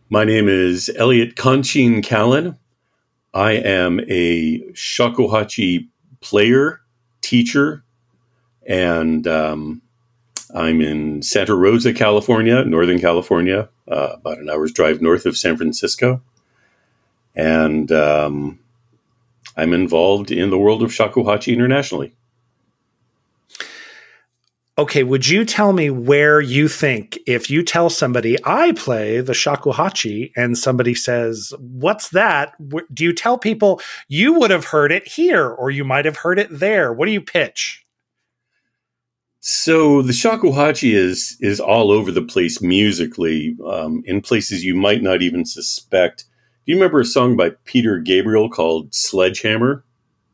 My name is Elliot Conchin Callan. I am a shakuhachi player, teacher, and I'm in Santa Rosa, California, Northern California, about an hour's drive north of San Francisco. And I'm involved in the world of shakuhachi internationally. Okay, would you tell me where you think, if you tell somebody, I play the shakuhachi, and somebody says, what's that? Do you tell people you would have heard it here, or you might have heard it there? What do you pitch? So the shakuhachi is all over the place musically, in places you might not even suspect. Do you remember a song by Peter Gabriel called Sledgehammer?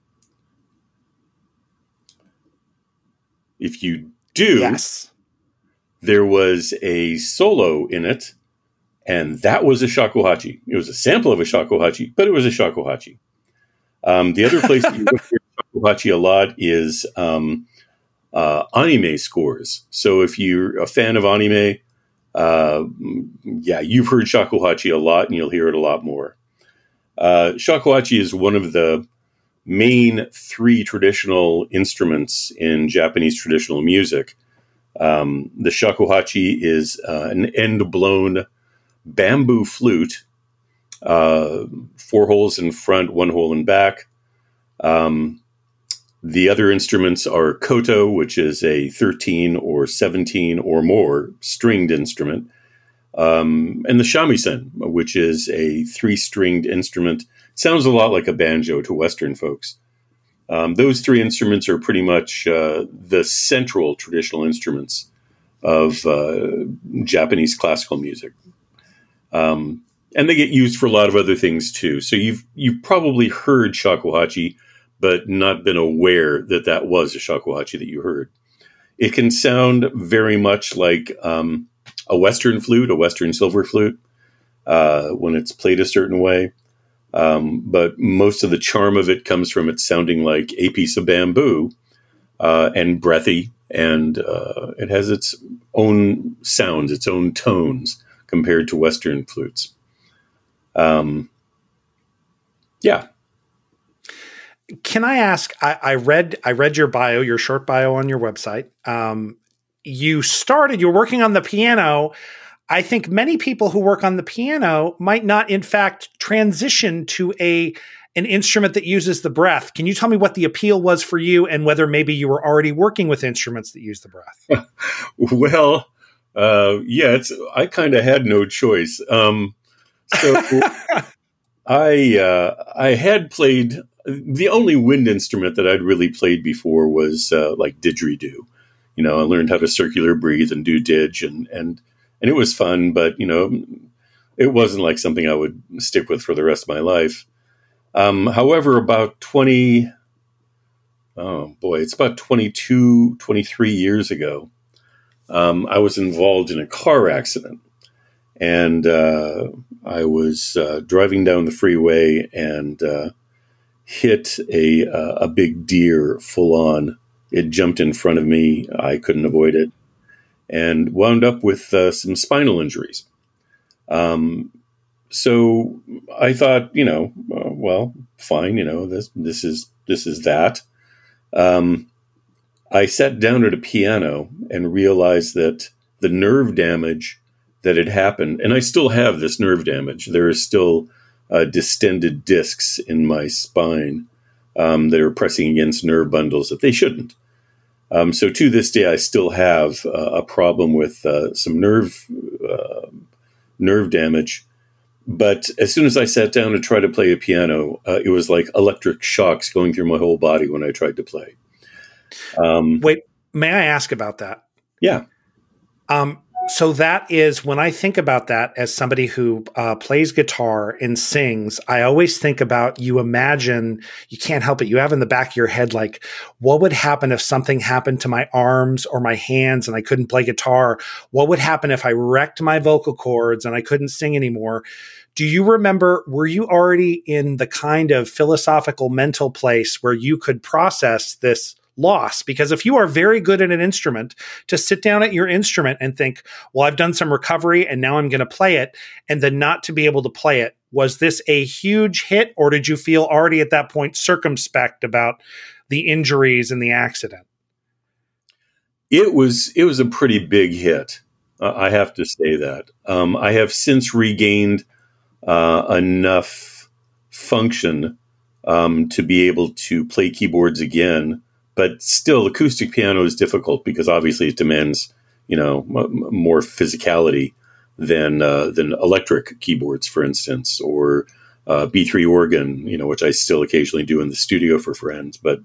If you do, Yes. there was a solo in it, and that was a shakuhachi. It was a sample of a shakuhachi, but it was a shakuhachi. The other place that you look for shakuhachi a lot is anime scores. So if you're a fan of anime, you've heard shakuhachi a lot, and you'll hear it a lot more. Shakuhachi is one of the main three traditional instruments in Japanese traditional music. The shakuhachi is an end-blown bamboo flute, 4 holes in front, 1 hole in back. The other instruments are koto, which is a 13 or 17 or more stringed instrument, and the shamisen, which is a 3-stringed instrument. Sounds a lot like a banjo to Western folks. Those 3 instruments are pretty much the central traditional instruments of Japanese classical music. And they get used for a lot of other things too. So you've probably heard shakuhachi, but not been aware that that was a shakuhachi that you heard. It can sound very much like a Western flute, a Western silver flute, when it's played a certain way. But most of the charm of it comes from it sounding like a piece of bamboo, and breathy, and it has its own sounds, its own tones compared to Western flutes. Yeah. Can I ask? I read your bio, your short bio on your website. You're working on the piano. I think many people who work on the piano might not, in fact, transition to an instrument that uses the breath. Can you tell me what the appeal was for you, and whether maybe you were already working with instruments that use the breath? Well, I kind of had no choice. So I had played, the only wind instrument that I'd really played before was like didgeridoo. I learned how to circular breathe and do didge, and it was fun, but it wasn't like something I would stick with for the rest of my life. However, it's about 22, 23 years ago, I was involved in a car accident. And I was driving down the freeway and hit a big deer full on. It jumped in front of me. I couldn't avoid it, and wound up with some spinal injuries. So I thought, fine. This is that. I sat down at a piano and realized that the nerve damage that had happened, and I still have this nerve damage. There is still distended discs in my spine that are pressing against nerve bundles that they shouldn't. So to this day, I still have a problem with some nerve damage. But as soon as I sat down to try to play a piano, it was like electric shocks going through my whole body when I tried to play. Wait, may I ask about that? Yeah. So that is, when I think about that as somebody who plays guitar and sings, I always think about, you imagine, you can't help it. You have in the back of your head, like, what would happen if something happened to my arms or my hands and I couldn't play guitar? What would happen if I wrecked my vocal cords and I couldn't sing anymore? Do you remember, were you already in the kind of philosophical mental place where you could process this loss. Because if you are very good at an instrument, to sit down at your instrument and think, well, I've done some recovery and now I'm going to play it, and then not to be able to play it, was this a huge hit, or did you feel already at that point circumspect about the injuries and the accident? It was a pretty big hit. I have to say that. I have since regained enough function to be able to play keyboards again, but still, acoustic piano is difficult because obviously it demands, more physicality than electric keyboards, for instance, or B3 organ, which I still occasionally do in the studio for friends. But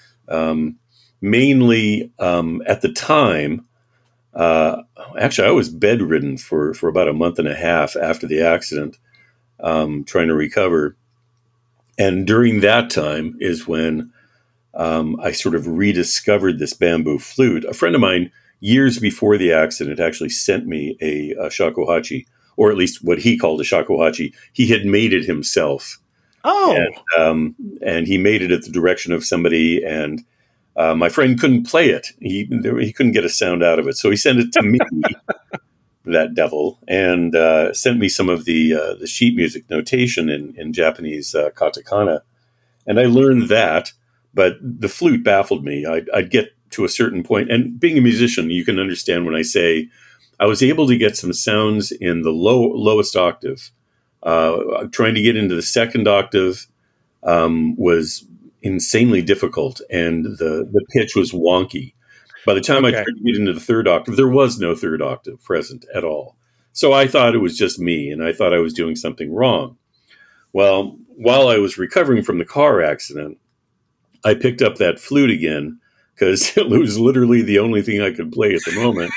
mainly at the time, actually, I was bedridden for about a month and a half after the accident, trying to recover. And during that time is when I sort of rediscovered this bamboo flute. A friend of mine, years before the accident, actually sent me a shakuhachi, or at least what he called a shakuhachi. He had made it himself. Oh. And he made it at the direction of somebody, and my friend couldn't play it. He couldn't get a sound out of it. So he sent it to me, that devil, and sent me some of the sheet music notation in Japanese katakana. And I learned that, but the flute baffled me. I'd get to a certain point, and being a musician, you can understand when I say I was able to get some sounds in the lowest octave. Trying to get into the second octave was insanely difficult, and the pitch was wonky. By the time I tried to get into the third octave, there was no third octave present at all. So I thought it was just me, and I thought I was doing something wrong. Well, while I was recovering from the car accident, I picked up that flute again because it was literally the only thing I could play at the moment.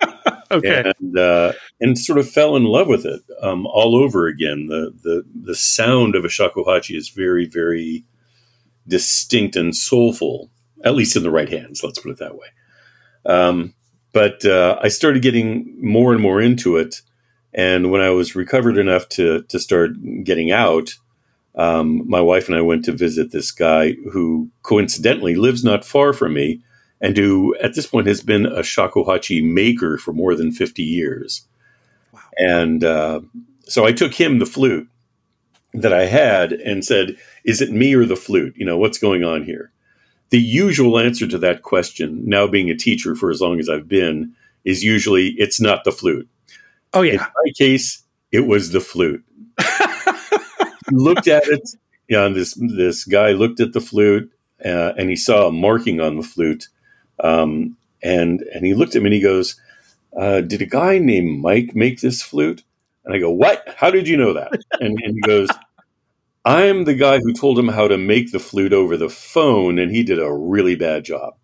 And sort of fell in love with it all over again. The sound of a shakuhachi is very, very distinct and soulful, at least in the right hands. Let's put it that way. But I started getting more and more into it. And when I was recovered enough to start getting out, my wife and I went to visit this guy who coincidentally lives not far from me, and who at this point has been a shakuhachi maker for more than 50 years. Wow. And so I took him the flute that I had and said, is it me or the flute? What's going on here? The usual answer to that question, now being a teacher for as long as I've been, is usually it's not the flute. Oh, yeah. In my case, it was the flute. He looked at it. This guy looked at the flute and he saw a marking on the flute. And he looked at me and he goes, did a guy named Mike make this flute? And I go, what? How did you know that? And he goes, I'm the guy who told him how to make the flute over the phone, and he did a really bad job.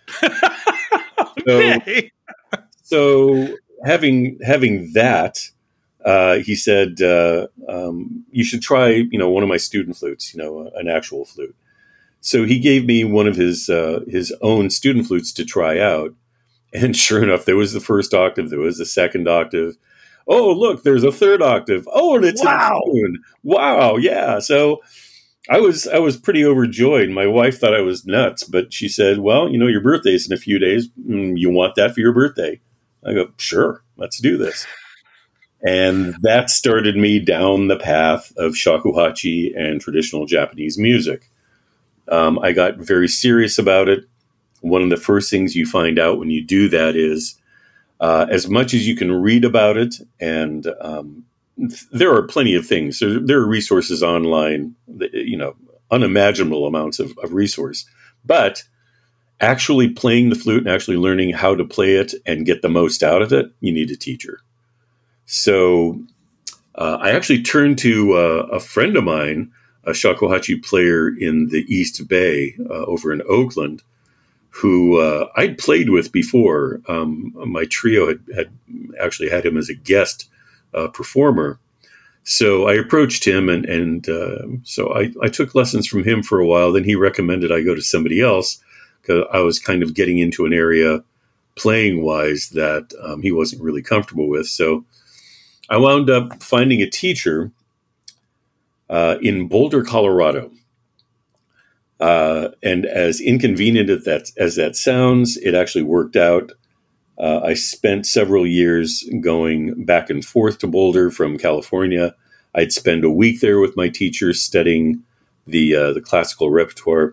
Okay. So having that, he said, you should try, one of my student flutes, an actual flute. So he gave me one of his own student flutes to try out. And sure enough, there was the first octave, there was the second octave. Oh, look, there's a third octave. Oh, and it's in tune. Wow, yeah. So I was pretty overjoyed. My wife thought I was nuts, but she said, well, your birthday's in a few days. You want that for your birthday? I go, sure, let's do this. And that started me down the path of shakuhachi and traditional Japanese music. I got very serious about it. One of the first things you find out when you do that is, as much as you can read about it, and there are plenty of things. There are resources online, unimaginable amounts of resource. But actually playing the flute and actually learning how to play it and get the most out of it, you need a teacher. So I actually turned to a friend of mine, a shakuhachi player in the East Bay over in Oakland, who I'd played with before. My trio had actually had him as a guest performer. So I approached him, and so I took lessons from him for a while. Then he recommended I go to somebody else because I was kind of getting into an area playing-wise that he wasn't really comfortable with. So I wound up finding a teacher in Boulder, Colorado. And as inconvenient as that sounds, it actually worked out. I spent several years going back and forth to Boulder from California. I'd spend a week there with my teachers studying the classical repertoire,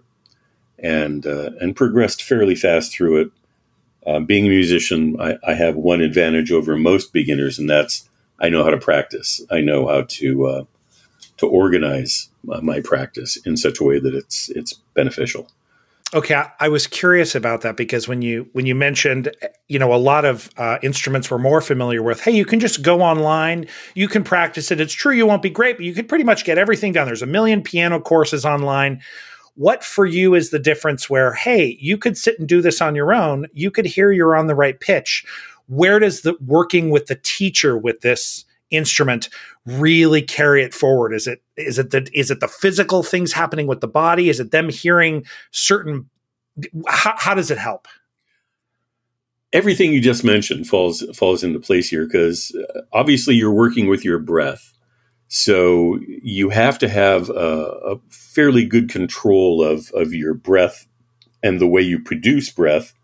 and progressed fairly fast through it. Being a musician, I have one advantage over most beginners, and that's I know how to practice. I know how to organize my practice in such a way that it's beneficial. Okay, I was curious about that because when you mentioned, a lot of instruments we're more familiar with. Hey, you can just go online, you can practice it. It's true you won't be great, but you could pretty much get everything done. There's a million piano courses online. What for you is the difference where, hey, you could sit and do this on your own. You could hear you're on the right pitch. Where does the working with the teacher with this instrument really carry it forward? Is it the physical things happening with the body? Is it them hearing certain? How does it help? Everything you just mentioned falls into place here because obviously you're working with your breath. So you have to have a fairly good control of your breath and the way you produce breath.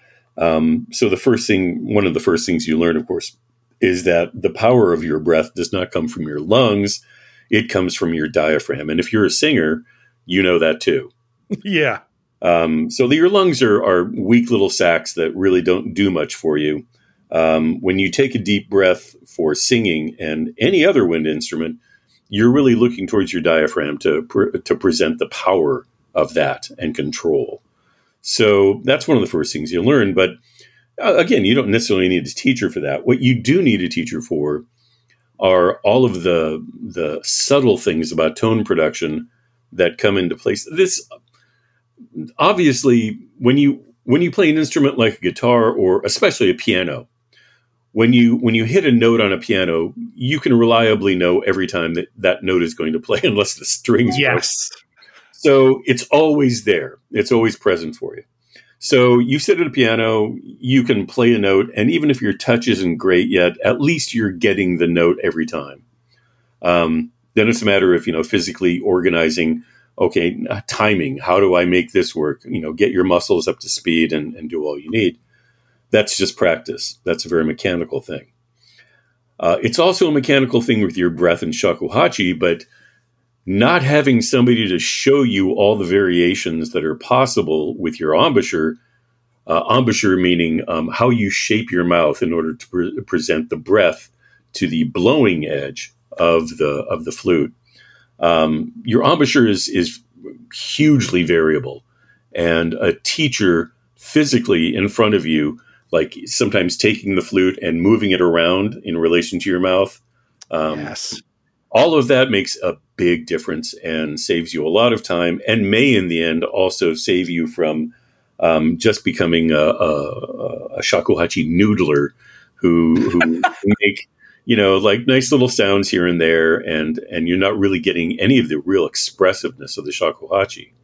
So one of the first things you learn, of course, is that the power of your breath does not come from your lungs. It comes from your diaphragm. And if you're a singer, you know that too. Yeah. So your lungs are weak little sacs that really don't do much for you. When you take a deep breath for singing and any other wind instrument, you're really looking towards your diaphragm to present the power of that and control. So that's one of the first things you learn. But again, you don't necessarily need a teacher for that. What you do need a teacher for are all of the subtle things about tone production that come into place. This obviously, when you play an instrument like a guitar or especially a piano, when you hit a note on a piano, you can reliably know every time that note is going to play, unless the strings. Yes. Broke. So it's always there. It's always present for you. So you sit at a piano, you can play a note, and even if your touch isn't great yet, at least you're getting the note every time. Then it's a matter of physically organizing. Okay, timing. How do I make this work? Get your muscles up to speed and do all you need. That's just practice. That's a very mechanical thing. It's also a mechanical thing with your breath and shakuhachi, but not having somebody to show you all the variations that are possible with your embouchure, embouchure meaning how you shape your mouth in order to present the breath to the blowing edge of the flute. Your embouchure is hugely variable, and a teacher physically in front of you, like sometimes taking the flute and moving it around in relation to your mouth. Yes. All of that makes a big difference and saves you a lot of time, and may in the end also save you from just becoming a shakuhachi noodler who make like nice little sounds here and there, and you're not really getting any of the real expressiveness of the shakuhachi.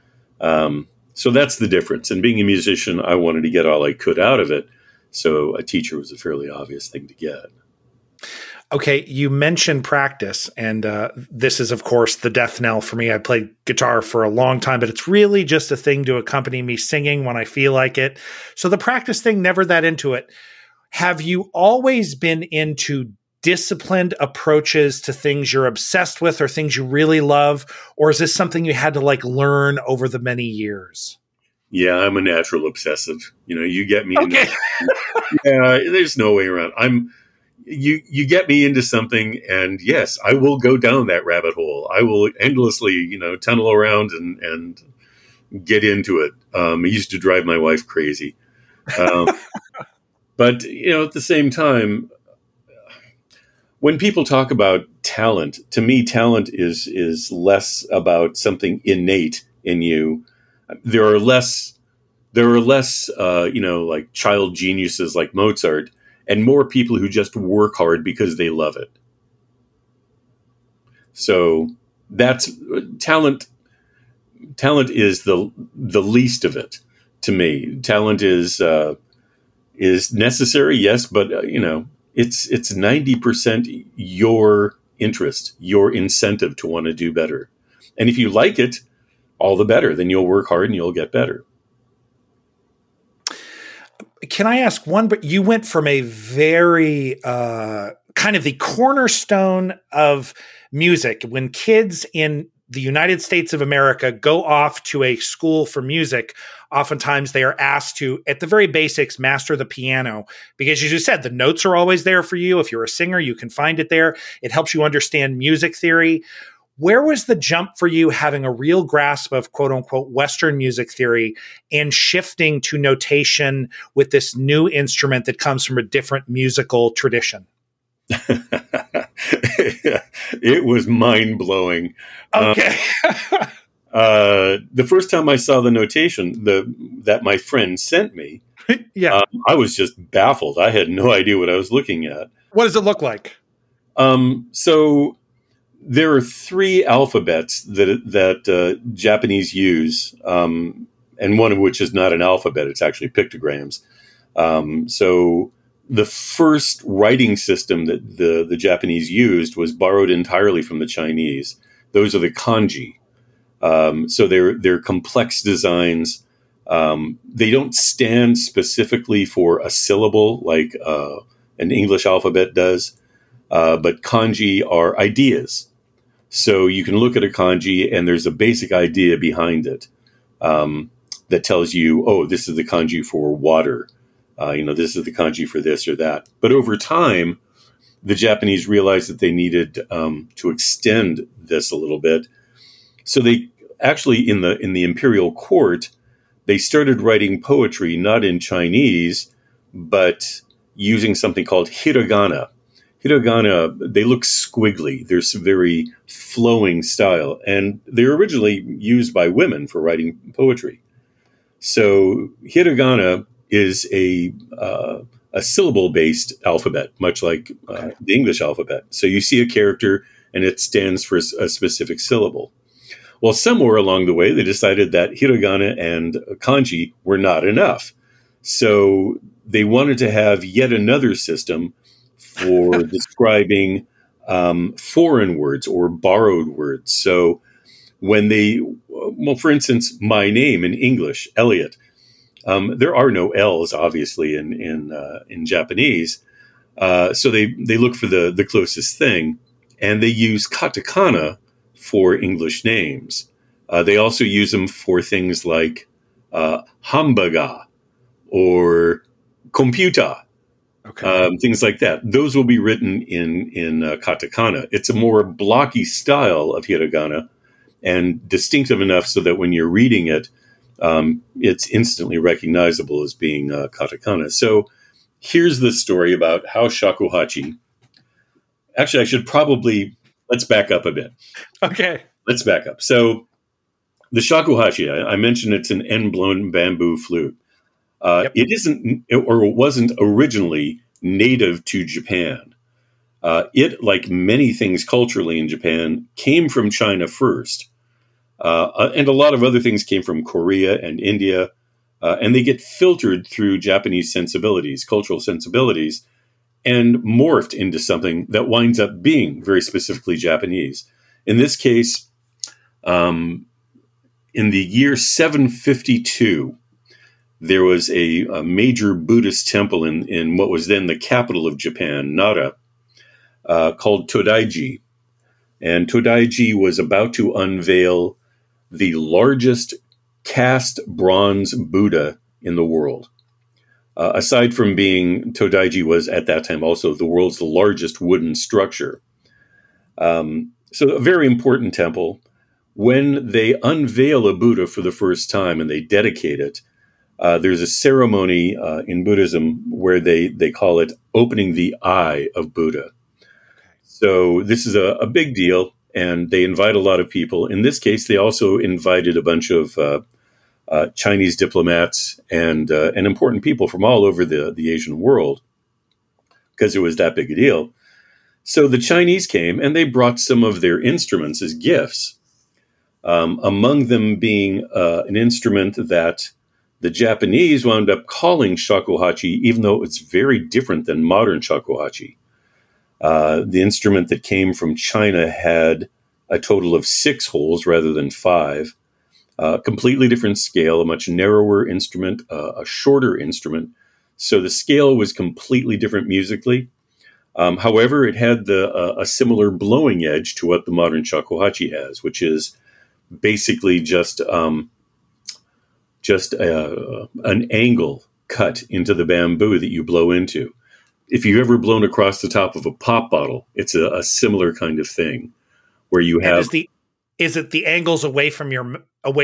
So that's the difference. And being a musician, I wanted to get all I could out of it, so a teacher was a fairly obvious thing to get. Okay, you mentioned practice, and this is, of course, the death knell for me. I played guitar for a long time, but it's really just a thing to accompany me singing when I feel like it. So the practice thing, never that into it. Have you always been into disciplined approaches to things you're obsessed with or things you really love? Or is this something you had to learn over the many years? Yeah, I'm a natural obsessive. You get me. Okay. Yeah, there's no way around. You get me into something, and yes, I will go down that rabbit hole. I will endlessly, tunnel around and get into it. I used to drive my wife crazy. But, at the same time, when people talk about talent, to me, talent is less about something innate in you. There are less, like child geniuses like Mozart, and more people who just work hard because they love it. So that's talent. Talent is the least of it to me. Talent is necessary, yes, but it's 90% your interest, your incentive to want to do better. And if you like it, all the better. Then you'll work hard and you'll get better. Can I ask one? But you went from a very kind of the cornerstone of music. When kids in the United States of America go off to a school for music, oftentimes they are asked to, at the very basics, master the piano. Because as you said, the notes are always there for you. If you're a singer, you can find it there. It helps you understand music theory. Where was the jump for you, having a real grasp of quote unquote Western music theory and shifting to notation with this new instrument that comes from a different musical tradition? It was mind-blowing. Okay. The first time I saw the notation that my friend sent me, yeah, I was just baffled. I had no idea what I was looking at. What does it look like? So there are three alphabets that Japanese use, and one of which is not an alphabet; it's actually pictograms. So the first writing system that the Japanese used was borrowed entirely from the Chinese. Those are the kanji. So they're complex designs. They don't stand specifically for a syllable like an English alphabet does, but kanji are ideas. So you can look at a kanji and there's a basic idea behind it that tells you, oh, this is the kanji for water. This is the kanji for this or that. But over time, the Japanese realized that they needed to extend this a little bit. So they actually, in the imperial court, they started writing poetry not in Chinese, but using something called hiragana. Hiragana, they look squiggly. There's a very flowing style, and they're originally used by women for writing poetry. So hiragana is a syllable-based alphabet, much like the English alphabet. So you see a character, and it stands for a specific syllable. Well, somewhere along the way, they decided that hiragana and kanji were not enough. So they wanted to have yet another system for describing foreign words or borrowed words. So when for instance, my name in English, Elliot, there are no L's, obviously, in Japanese. So they look for the closest thing, and they use katakana for English names. They also use them for things like hamburger or computer, things like that. Those will be written in katakana. It's a more blocky style of hiragana and distinctive enough so that when you're reading it, it's instantly recognizable as being katakana. So here's the story about how shakuhachi. Actually, let's back up a bit. Okay. Let's back up. So the shakuhachi, I mentioned it's an end-blown bamboo flute. It isn't, or it wasn't originally native to Japan. It, like many things culturally in Japan, came from China first. And a lot of other things came from Korea and India. And they get filtered through Japanese sensibilities, cultural sensibilities, and morphed into something that winds up being very specifically Japanese. In this case, in the year 752, there was a major Buddhist temple in what was then the capital of Japan, Nara, called Todaiji. And Todaiji was about to unveil the largest cast bronze Buddha in the world. Aside from being, Todaiji was at that time also the world's largest wooden structure. So a very important temple. When they unveil a Buddha for the first time and they dedicate it, there's a ceremony in Buddhism where they call it opening the eye of Buddha. So this is a big deal, and they invite a lot of people. In this case, they also invited a bunch of Chinese diplomats and important people from all over the Asian world because it was that big a deal. So the Chinese came, and they brought some of their instruments as gifts, among them being an instrument that the Japanese wound up calling shakuhachi, even though it's very different than modern shakuhachi. The instrument that came from China had a total of 6 holes rather than 5. Completely different scale, a much narrower instrument, a shorter instrument. So the scale was completely different musically. However, it had a similar blowing edge to what the modern shakuhachi has, which is basically just an angle cut into the bamboo that you blow into. If you've ever blown across the top of a pop bottle, it's a similar kind of thing where you have. And is it the angles away from the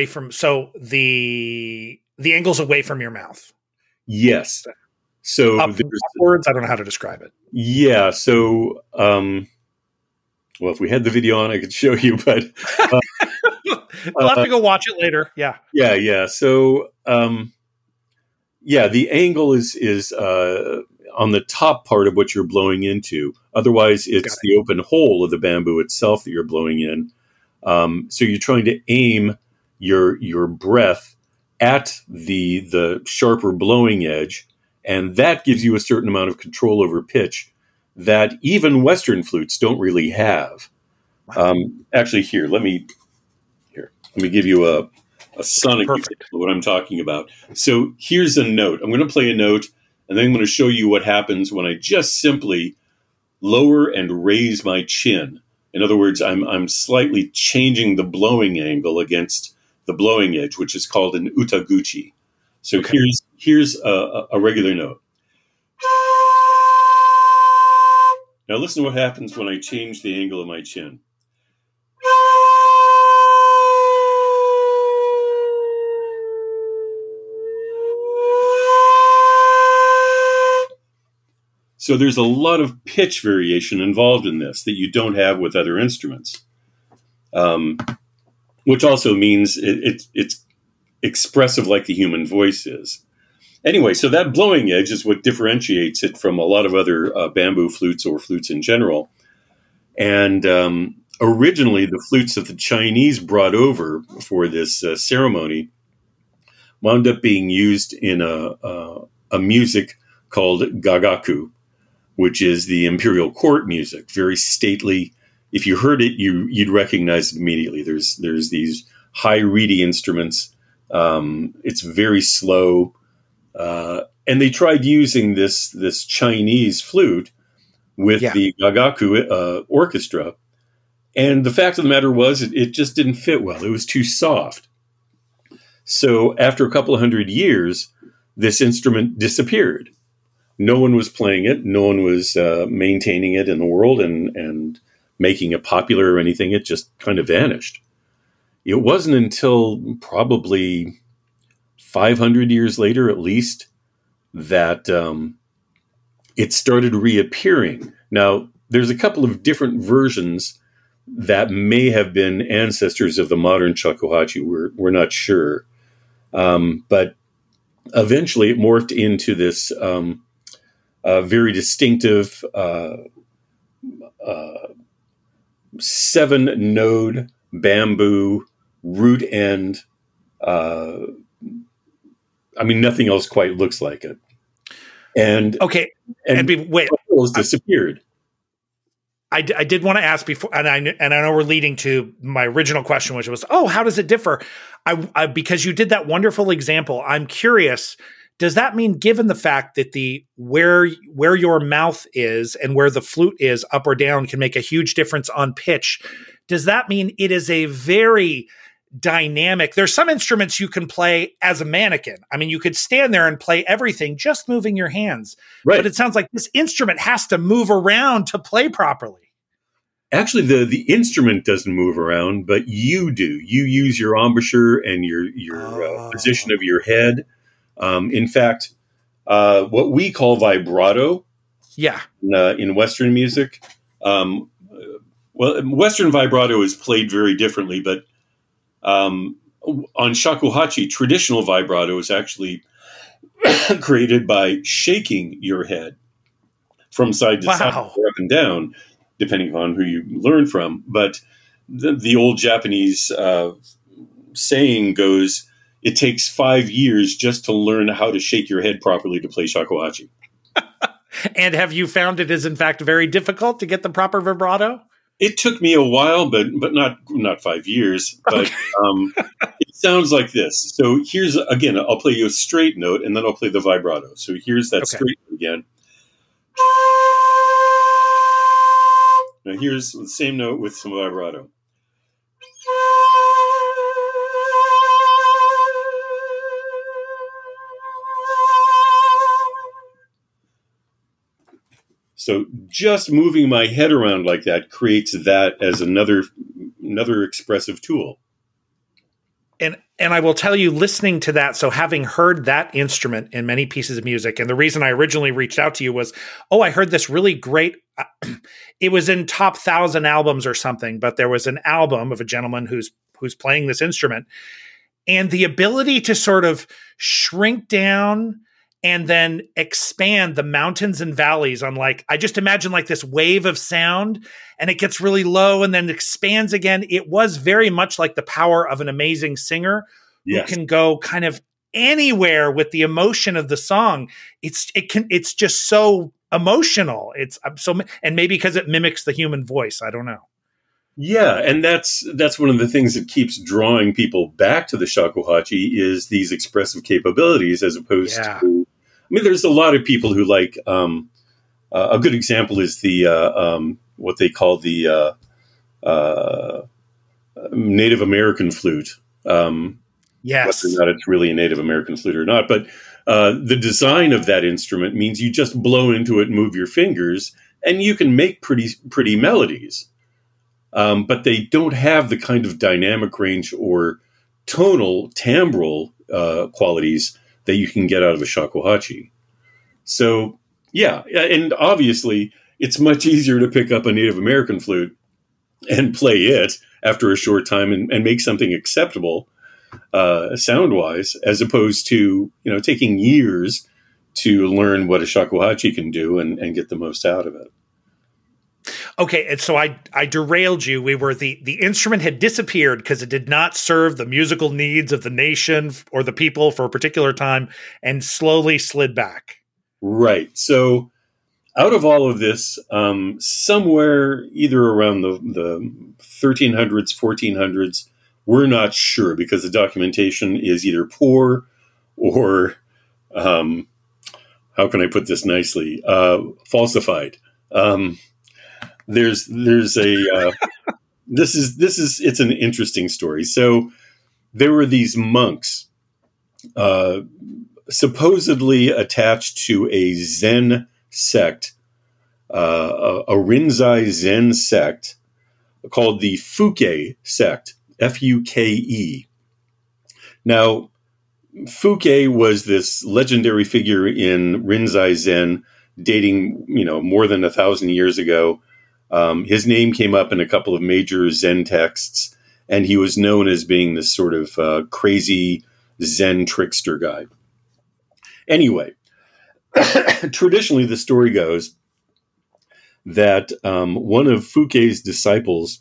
angles away from your mouth? Yes. So upwards, I don't know how to describe it. Yeah. So, well, if we had the video on, I could show you, but we'll have to go watch it later. Yeah. Yeah. So, the angle is on the top part of what you're blowing into. Otherwise, it's the open hole of the bamboo itself that you're blowing in. So you're trying to aim your breath at the sharper blowing edge, and that gives you a certain amount of control over pitch that even Western flutes don't really have. Wow. Actually, let me give you a sonic example of what I'm talking about. So here's a note. I'm going to play a note, and then I'm going to show you what happens when I just simply lower and raise my chin. In other words, I'm slightly changing the blowing angle against the blowing edge, which is called an utaguchi. So here's a regular note. Now listen to what happens when I change the angle of my chin. So there's a lot of pitch variation involved in this that you don't have with other instruments, which also means it's expressive like the human voice is. Anyway, so that blowing edge is what differentiates it from a lot of other bamboo flutes or flutes in general. And originally, the flutes that the Chinese brought over for this ceremony wound up being used in a music called gagaku, which is the imperial court music, very stately. If you heard it, you'd recognize it immediately. There's these high reedy instruments. It's very slow, and they tried using this Chinese flute with the gagaku orchestra, and the fact of the matter was, it just didn't fit well. It was too soft. So after a couple of 100 years, this instrument disappeared. No one was playing it. No one was maintaining it in the world and making it popular or anything. It just kind of vanished. It wasn't until probably 500 years later, at least, that it started reappearing. Now, there's a couple of different versions that may have been ancestors of the modern shakuhachi. We're not sure. But eventually it morphed into this very distinctive 7-node bamboo root end. Nothing else quite looks like it. And wait, disappeared. I did want to ask before, and I know we're leading to my original question, which was, how does it differ? I because you did that wonderful example. I'm curious. Does that mean, given the fact that where your mouth is and where the flute is, up or down, can make a huge difference on pitch? Does that mean it is a very dynamic? There's some instruments you can play as a mannequin. I mean, you could stand there and play everything just moving your hands. Right. But it sounds like this instrument has to move around to play properly. Actually, the instrument doesn't move around, but you do. You use your embouchure and your position of your head. In fact, what we call vibrato, in Western music, Western vibrato is played very differently, but on shakuhachi, traditional vibrato is actually created by shaking your head from side to side or up and down, depending on who you learn from. But the old Japanese saying goes, it takes 5 years just to learn how to shake your head properly to play shakuhachi. And have you found it is, in fact, very difficult to get the proper vibrato? It took me a while, but not 5 years. But Okay. it sounds like this. So here's again. I'll play you a straight note, and then I'll play the vibrato. So here's that Okay. straight note again. Now here's the same note with some vibrato. So just moving my head around like that creates that as another expressive tool. And I will tell you, listening to that, so having heard that instrument in many pieces of music, and the reason I originally reached out to you was, I heard this really great. It was in top 1,000 albums or something, but there was an album of a gentleman who's playing this instrument, and the ability to sort of shrink down and then expand the mountains and valleys on, like, I just imagine like this wave of sound, and it gets really low and then expands again. It was very much like the power of an amazing singer who Yes. can go kind of anywhere with the emotion of the song. It's just so emotional. And maybe because it mimics the human voice. I don't know. Yeah, and that's one of the things that keeps drawing people back to the shakuhachi is these expressive capabilities, as opposed to. I mean, there's a lot of people who like. A good example is the what they call the Native American flute. Yes, whether or not it's really a Native American flute or not, but the design of that instrument means you just blow into it, and move your fingers, and you can make pretty melodies. But they don't have the kind of dynamic range or tonal, timbral qualities that you can get out of a shakuhachi. So, yeah, and obviously it's much easier to pick up a Native American flute and play it after a short time and make something acceptable sound-wise, as opposed to taking years to learn what a shakuhachi can do and get the most out of it. Okay, and so I derailed you. We were the instrument had disappeared because it did not serve the musical needs of the nation or the people for a particular time, and slowly slid back. Right. So out of all of this, somewhere either around the 1300s, 1400s, we're not sure because the documentation is either poor or, how can I put this nicely, falsified. There's a it's an interesting story. So there were these monks supposedly attached to a Zen sect, a Rinzai Zen sect called the Fuke sect, Fuke. Now, Fuke was this legendary figure in Rinzai Zen, dating more than 1,000 years ago. His name came up in a couple of major Zen texts, and he was known as being this sort of crazy Zen trickster guy. Anyway, traditionally the story goes that one of Fuke's disciples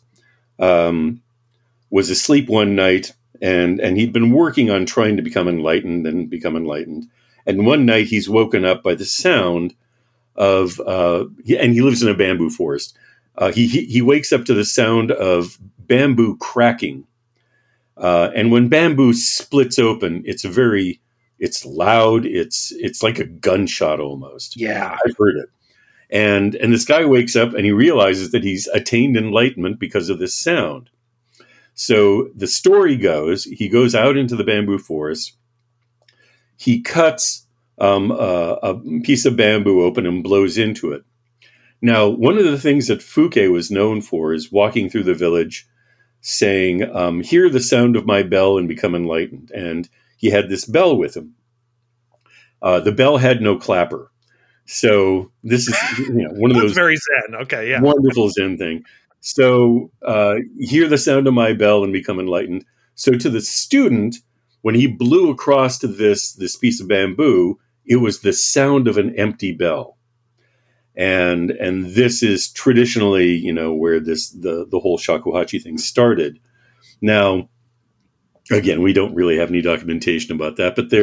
was asleep one night, and he'd been working on trying to become enlightened. And one night he's woken up by the sound of, and he lives in a bamboo forest. He wakes up to the sound of bamboo cracking. And when bamboo splits open, it's loud. It's like a gunshot almost. Yeah. I've heard it. And this guy wakes up and he realizes that he's attained enlightenment because of this sound. So the story goes, he goes out into the bamboo forest. He cuts a piece of bamboo open and blows into it. Now, one of the things that Fuke was known for is walking through the village saying, hear the sound of my bell and become enlightened. And he had this bell with him. The bell had no clapper. So this is one of those very Zen. Okay, yeah. Wonderful Zen thing. So hear the sound of my bell and become enlightened. So to the student, when he blew across to this piece of bamboo, it was the sound of an empty bell. And this is traditionally, where the whole shakuhachi thing started. Now, again, we don't really have any documentation about that, but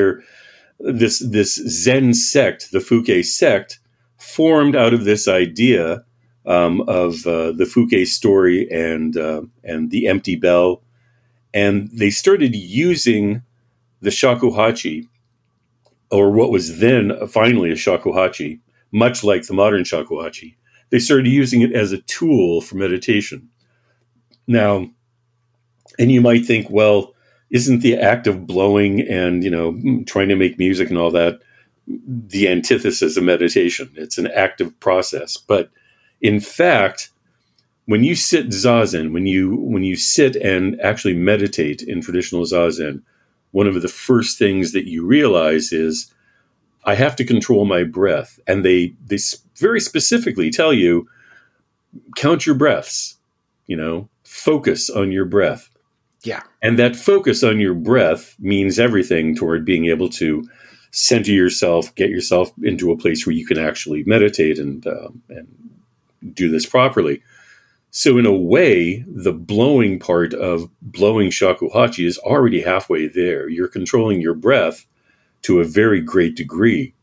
this Zen sect, the Fuke sect, formed out of this idea of the Fouquet story and the empty bell, and they started using the shakuhachi, or what was then finally a shakuhachi, much like the modern shakuhachi. They started using it as a tool for meditation. Now, and you might think, well, isn't the act of blowing and trying to make music and all that the antithesis of meditation? It's an active process, but in fact, when you sit zazen, when you sit and actually meditate in traditional zazen, one of the first things that you realize is I have to control my breath, and they very specifically tell you count your breaths, focus on your breath. Yeah. And that focus on your breath means everything toward being able to center yourself, get yourself into a place where you can actually meditate and do this properly. So in a way, the blowing part of blowing shakuhachi is already halfway there. You're controlling your breath to a very great degree.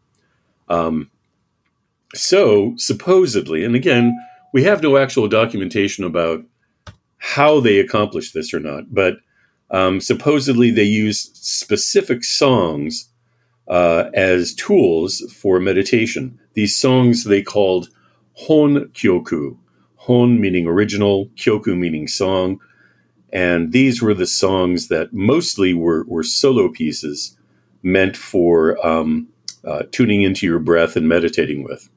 So supposedly, and again, we have no actual documentation about how they accomplished this or not, but supposedly they used specific songs as tools for meditation. These songs they called hon kyoku. Hon meaning original, kyoku meaning song. And these were the songs that mostly were solo pieces meant for tuning into your breath and meditating with.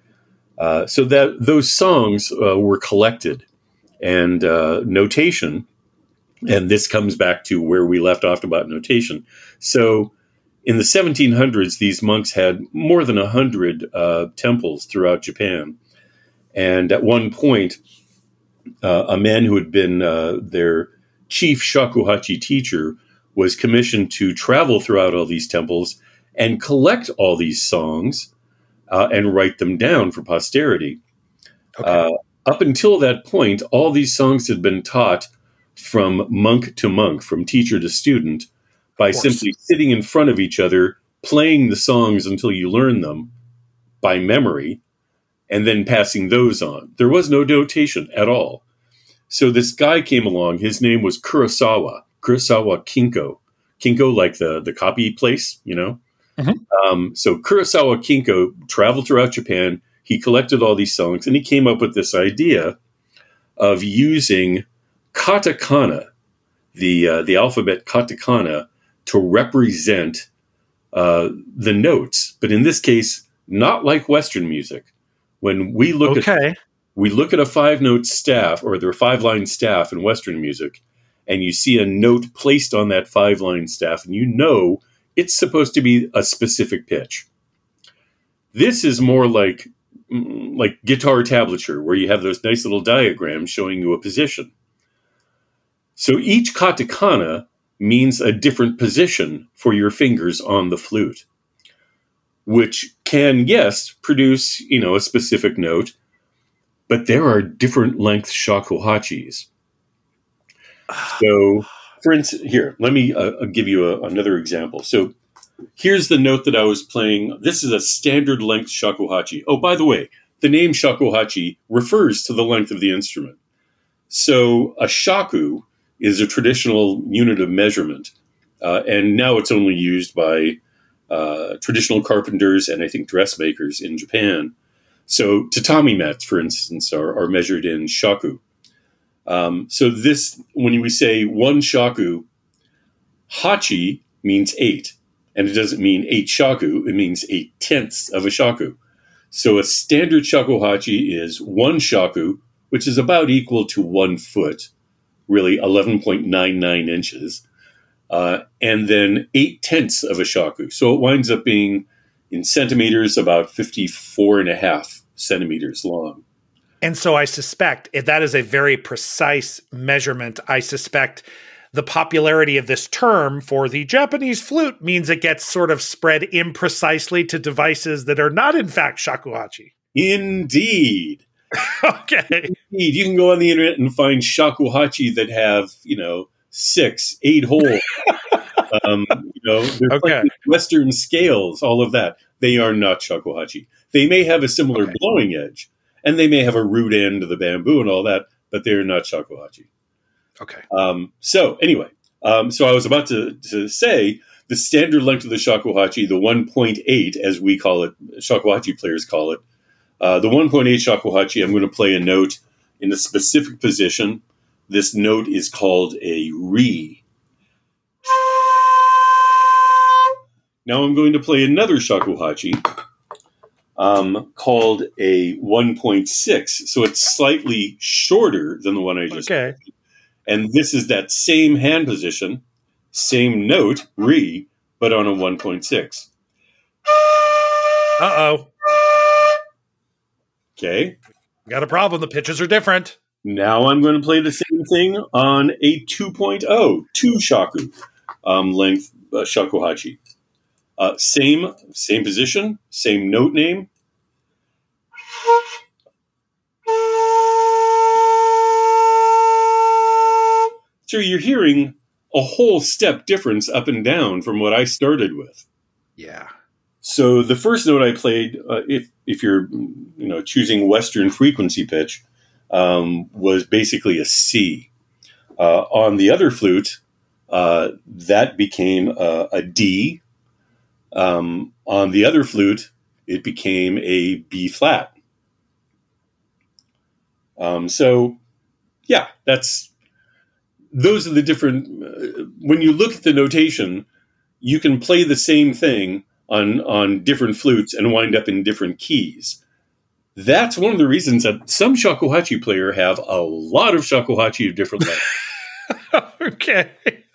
So that those songs were collected, and notation, and this comes back to where we left off about notation. So in the 1700s, these monks had more than 100 temples throughout Japan. And at one point, a man who had been their chief shakuhachi teacher was commissioned to travel throughout all these temples and collect all these songs and write them down for posterity. Okay. Up until that point, all these songs had been taught from monk to monk, from teacher to student, by simply sitting in front of each other, playing the songs until you learn them by memory, and then passing those on. There was no notation at all. So this guy came along. His name was Kurosawa Kinko. Kinko, like the copy place, Mm-hmm. So Kurosawa Kinko traveled throughout Japan. He collected all these songs, and he came up with this idea of using katakana, the alphabet katakana, to represent the notes. But in this case, not like Western music. When we look at a 5-note staff, or the 5-line staff in Western music, and you see a note placed on that 5-line staff, and it's supposed to be a specific pitch. This is more like guitar tablature, where you have those nice little diagrams showing you a position. So each katakana means a different position for your fingers on the flute, which can, yes, produce, a specific note, but there are different length shakuhachis. So, for instance, here, let me give you another example. So here's the note that I was playing. This is a standard length shakuhachi. Oh, by the way, the name shakuhachi refers to the length of the instrument. So a shaku is a traditional unit of measurement, and now it's only used by traditional carpenters and I think dressmakers in Japan. So tatami mats, for instance, are measured in shaku. So this, when we say one shaku, hachi means 8, and it doesn't mean 8 shaku, it means 8/10 of a shaku. So a standard shakuhachi is 1 shaku, which is about equal to 1 foot, really 11.99 inches, and then 8/10 of a shaku. So it winds up being, in centimeters, about 54.5 centimeters long. And so I suspect if that is a very precise measurement, I suspect the popularity of this term for the Japanese flute means it gets sort of spread imprecisely to devices that are not, in fact, shakuhachi. Indeed. Okay. Indeed. You can go on the internet and find shakuhachi that have, 6, 8 holes. They're like Western scales, all of that. They are not shakuhachi. They may have a similar blowing edge, and they may have a root end to the bamboo and all that, but they're not shakuhachi. Okay. So anyway, so I was about to say the standard length of the shakuhachi, the 1.8, as we call it, shakuhachi players call it, the 1.8 shakuhachi, I'm going to play a note in a specific position. This note is called a ri. Now I'm going to play another shakuhachi called a 1.6. So it's slightly shorter than the one I just played. And this is that same hand position, same note, ri, but on a 1.6. Uh-oh. Okay. Got a problem. The pitches are different. Now I'm going to play the same thing on a 2.0, 2 shaku length shakuhachi. Same position, same note name. So you're hearing a whole step difference up and down from what I started with. Yeah. So the first note I played, if you're choosing Western frequency pitch, was basically a C. On the other flute, that became a D. On the other flute, it became a B flat. So, yeah, those are the different. When you look at the notation, you can play the same thing on different flutes and wind up in different keys. That's one of the reasons that some shakuhachi player have a lot of shakuhachi of different lengths. Okay.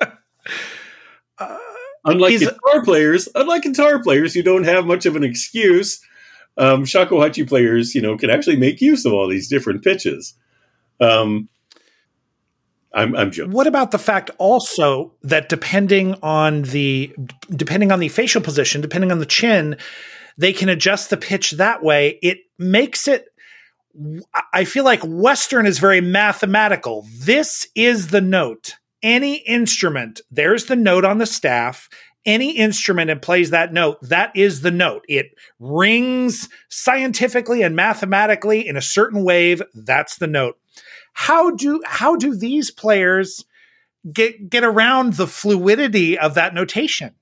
Unlike guitar players who don't have much of an excuse, shakuhachi players, can actually make use of all these different pitches. I'm joking. What about the fact also that depending on the facial position, depending on the chin, they can adjust the pitch that way? It makes it, I feel like Western is very mathematical. This is the note. Any instrument, there's the note on the staff. Any instrument that plays that note, that is the note. It rings scientifically and mathematically in a certain wave. That's the note. How do these players get around the fluidity of that notation?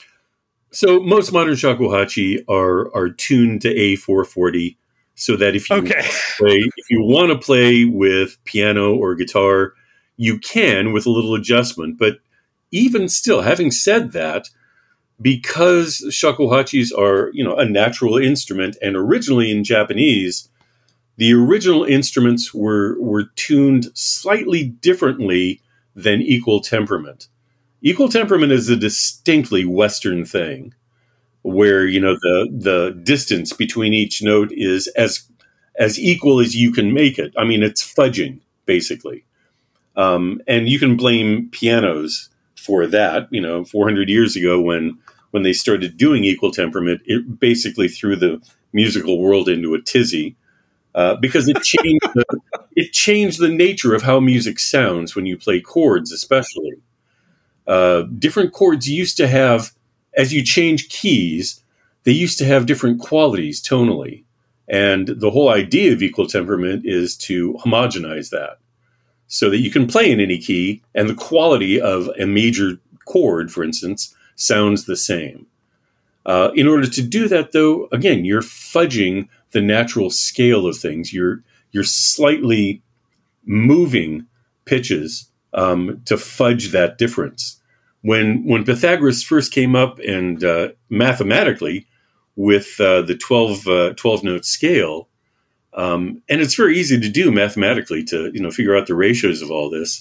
So most modern shakuhachi are tuned to A440, so that if you want to play with piano or guitar, you can with a little adjustment. But even still, having said that, because shakuhachis are a natural instrument, and originally in Japanese, the original instruments were tuned slightly differently than equal temperament. Equal temperament is a distinctly Western thing, where the distance between each note is as equal as you can make it. I mean, it's fudging basically, and you can blame pianos for that. 400 years ago when they started doing equal temperament, it basically threw the musical world into a tizzy. Because it changed the nature of how music sounds when you play chords, especially. Different chords used to have, as you change keys, they used to have different qualities tonally. And the whole idea of equal temperament is to homogenize that so that you can play in any key and the quality of a major chord, for instance, sounds the same. In order to do that, though, again, you're fudging the natural scale of things. You're slightly moving pitches to fudge that difference. When Pythagoras first came up and mathematically with the 12 note scale, and it's very easy to do mathematically to figure out the ratios of all this.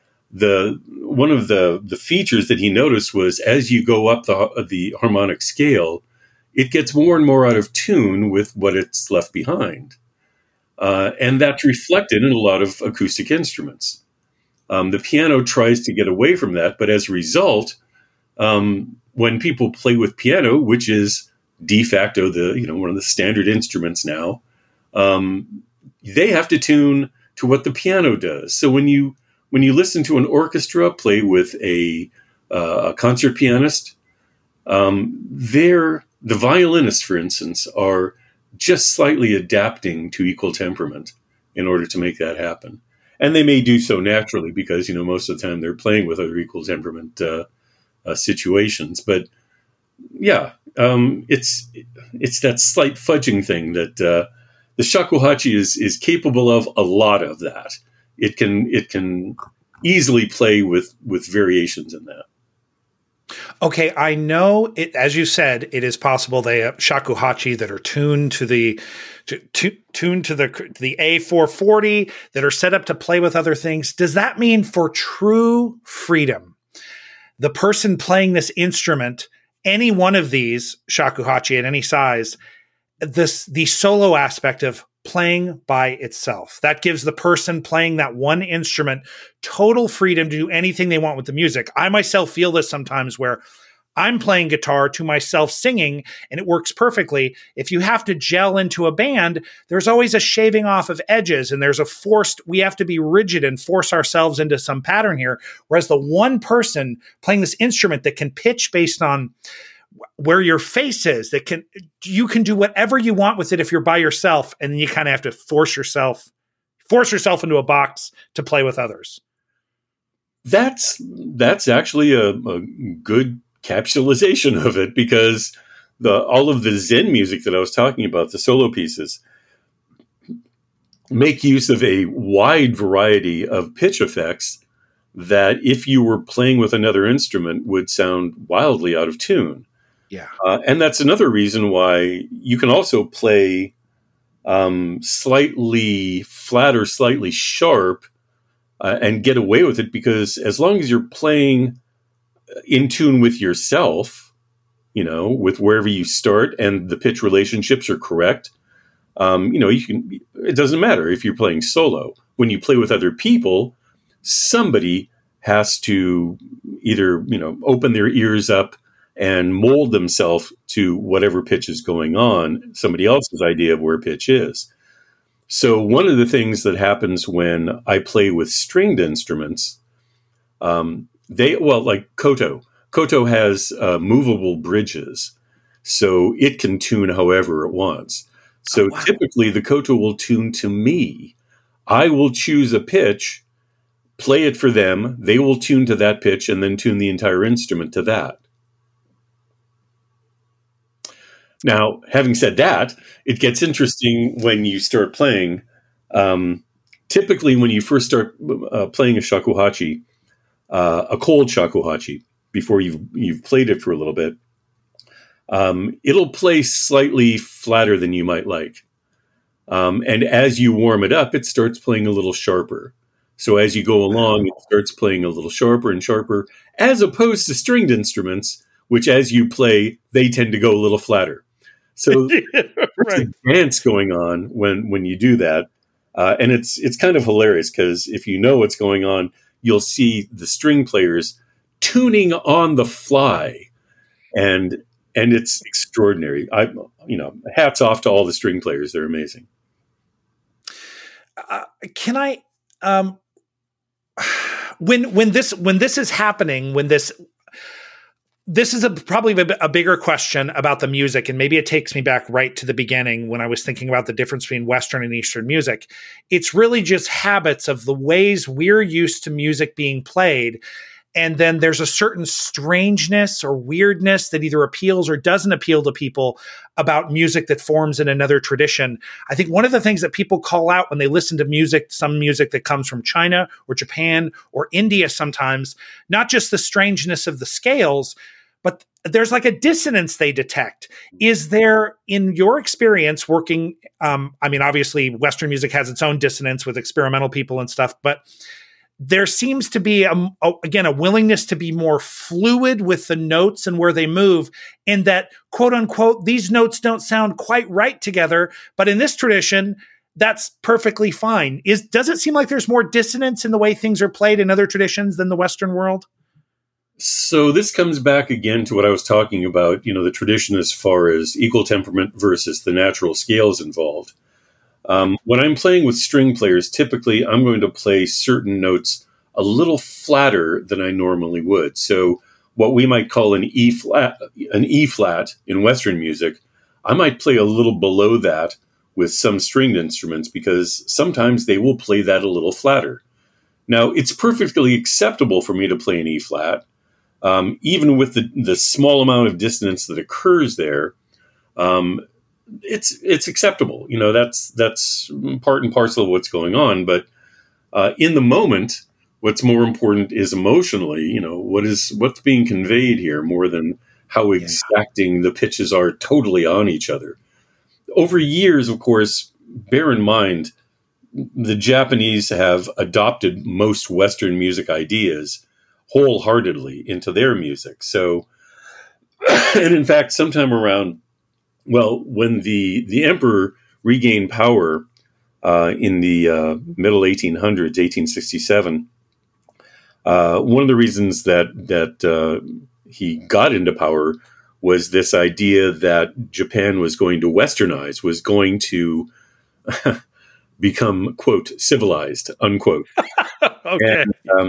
One of the features that he noticed was as you go up the harmonic scale, it gets more and more out of tune with what it's left behind. And that's reflected in a lot of acoustic instruments. The piano tries to get away from that, but as a result, when people play with piano, which is de facto one of the standard instruments now, they have to tune to what the piano does. So when you listen to an orchestra play with a concert pianist, the violinists, for instance, are just slightly adapting to equal temperament in order to make that happen. And they may do so naturally because, most of the time they're playing with other equal temperament situations. But yeah, it's that slight fudging thing that the shakuhachi is capable of. A lot of that. It can easily play with variations in that. Okay, I know it. As you said, it is possible they have shakuhachi that are tuned to the A440 that are set up to play with other things. Does that mean for true freedom, the person playing this instrument, any one of these shakuhachi at any size, the solo aspect of playing by itself, that gives the person playing that one instrument total freedom to do anything they want with the music? I myself feel this sometimes where I'm playing guitar to myself singing and it works perfectly. If you have to gel into a band, there's always a shaving off of edges and there's we have to be rigid and force ourselves into some pattern here. Whereas the one person playing this instrument that can pitch based on where your face is, you can do whatever you want with it if you're by yourself, and then you kind of have to force yourself into a box to play with others. That's actually a good capsulization of it, because all of the Zen music that I was talking about, the solo pieces, make use of a wide variety of pitch effects that if you were playing with another instrument would sound wildly out of tune. Yeah. And that's another reason why you can also play slightly flat or slightly sharp and get away with it, because as long as you're playing in tune with yourself, with wherever you start and the pitch relationships are correct, it doesn't matter if you're playing solo. When you play with other people, somebody has to either, open their ears up and mold themselves to whatever pitch is going on, somebody else's idea of where pitch is. So one of the things that happens when I play with stringed instruments, like koto. Koto has movable bridges, so it can tune however it wants. So Typically the koto will tune to me. I will choose a pitch, play it for them, they will tune to that pitch, and then tune the entire instrument to that. Now, having said that, it gets interesting when you start playing. Typically, when you first start playing a shakuhachi, a cold shakuhachi, before you've played it for a little bit, it'll play slightly flatter than you might like. And as you warm it up, it starts playing a little sharper. So as you go along, it starts playing a little sharper and sharper, as opposed to stringed instruments, which as you play, they tend to go a little flatter. So there's a dance going on when you do that. And it's kind of hilarious, because if you know what's going on, you'll see the string players tuning on the fly. And it's extraordinary. Hats off to all the string players. They're amazing. Can I, when this is happening, this is probably a bigger question about the music, and maybe it takes me back right to the beginning when I was thinking about the difference between Western and Eastern music. It's really just habits of the ways we're used to music being played. And then there's a certain strangeness or weirdness that either appeals or doesn't appeal to people about music that forms in another tradition. I think one of the things that people call out when they listen to music, some music that comes from China or Japan or India sometimes, not just the strangeness of the scales, but there's like a dissonance they detect. Is there, in your experience working, obviously Western music has its own dissonance with experimental people and stuff, but there seems to be, again, a willingness to be more fluid with the notes and where they move, and that, quote unquote, these notes don't sound quite right together. But in this tradition, that's perfectly fine. Does it seem like there's more dissonance in the way things are played in other traditions than the Western world? So this comes back again to what I was talking about, the tradition as far as equal temperament versus the natural scales involved. When I'm playing with string players, typically I'm going to play certain notes a little flatter than I normally would. So what we might call an E flat in Western music, I might play a little below that with some stringed instruments because sometimes they will play that a little flatter. Now, it's perfectly acceptable for me to play an E flat, even with the small amount of dissonance that occurs there. Um, it's acceptable. That's part and parcel of what's going on. But in the moment, what's more important is emotionally. What's being conveyed here more than how exacting the pitches are totally on each other. Over years, of course, bear in mind, the Japanese have adopted most Western music ideas wholeheartedly into their music. So, and in fact, sometime around, when the emperor regained power in the middle 1800s, 1867, one of the reasons that he got into power was this idea that Japan was going to westernize, was going to become, quote, civilized, unquote. Okay.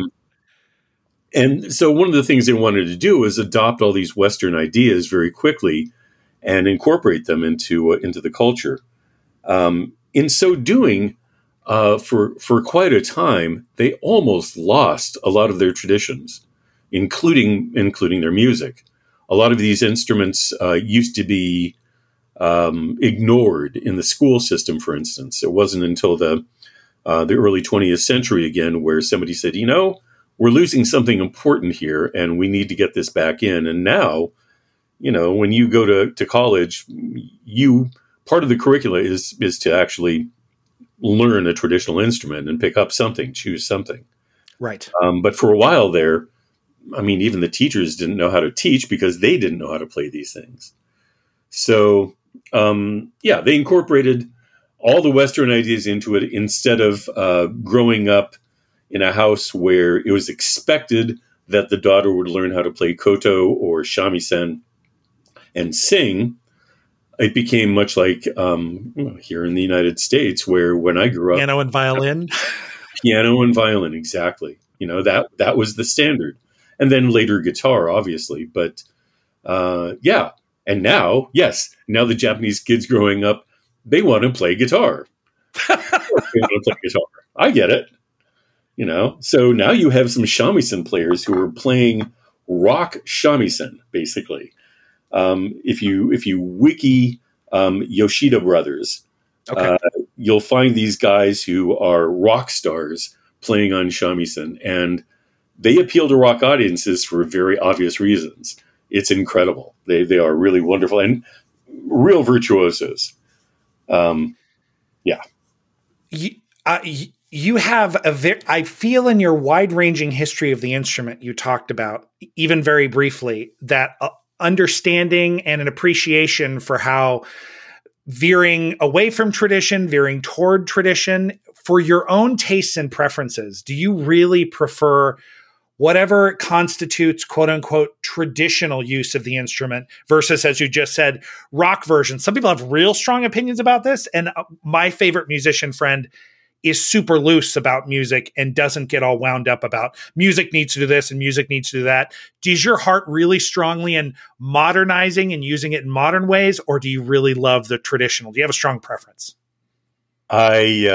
And so one of the things they wanted to do was adopt all these Western ideas very quickly and incorporate them into the culture. In so doing, for quite a time, they almost lost a lot of their traditions, including their music. A lot of these instruments used to be ignored in the school system, for instance. It wasn't until the early 20th century again where somebody said, we're losing something important here and we need to get this back in. And now, when you go to college, part of the curricula is to actually learn a traditional instrument and pick up something, choose something. Right. But for a while there, even the teachers didn't know how to teach because they didn't know how to play these things. So, they incorporated all the Western ideas into it instead of growing up in a house where it was expected that the daughter would learn how to play koto or shamisen and sing. It became much like here in the United States, where when I grew up, piano and violin. Piano and violin, exactly. That was the standard, and then later guitar, obviously. But and now the Japanese kids growing up, they want to play guitar. They want to play guitar. I get it. So now you have some shamisen players who are playing rock shamisen, basically. If you wiki Yoshida Brothers, Okay. you'll find these guys who are rock stars playing on shamisen, and they appeal to rock audiences for very obvious reasons. It's incredible. They are really wonderful and real virtuosos. You have I feel in your wide-ranging history of the instrument you talked about, even very briefly, that understanding and an appreciation for how veering away from tradition, veering toward tradition, for your own tastes and preferences, do you really prefer whatever constitutes quote unquote traditional use of the instrument versus, as you just said, rock versions? Some people have real strong opinions about this. And my favorite musician friend is super loose about music and doesn't get all wound up about music needs to do this and music needs to do that. Does your heart really strongly in modernizing and using it in modern ways, or do you really love the traditional? Do you have a strong preference? I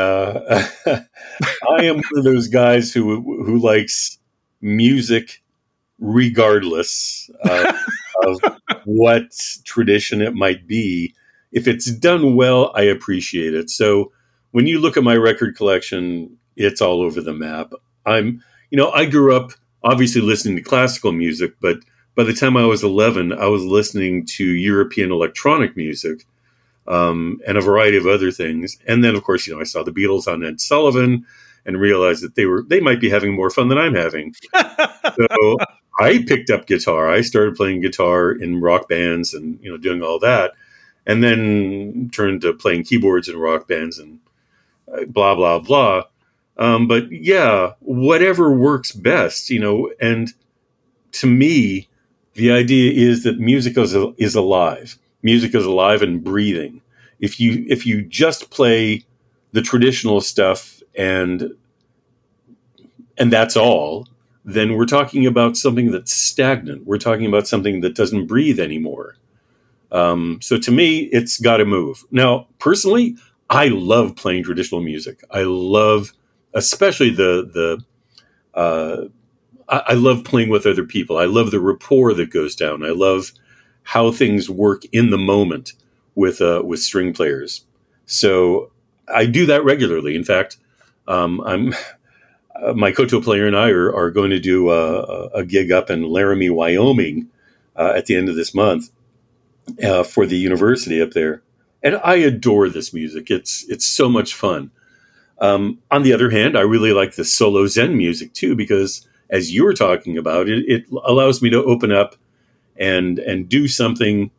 I am one of those guys who likes music regardless of what tradition it might be. If it's done well, I appreciate it. So when you look at my record collection, it's all over the map. I grew up obviously listening to classical music, but by the time I was 11, I was listening to European electronic music and a variety of other things. And then, of course, I saw the Beatles on Ed Sullivan and realized that they might be having more fun than I'm having. So I picked up guitar. I started playing guitar in rock bands and doing all that, and then turned to playing keyboards in rock bands and blah, blah, blah. But yeah, whatever works best, and to me, the idea is that music is alive. Music is alive and breathing. If you just play the traditional stuff and that's all, then we're talking about something that's stagnant. We're talking about something that doesn't breathe anymore. So to me, it's got to move. Now, personally, I love playing traditional music. I love, especially uh, I love playing with other people. I love the rapport that goes down. I love how things work in the moment with string players. So I do that regularly. In fact, I'm my koto player and I are going to do a gig up in Laramie, Wyoming, at the end of this month for the university up there, and I adore this music. It's so much fun. On the other hand, I really like the solo Zen music too, because as you were talking about, it allows me to open up and do something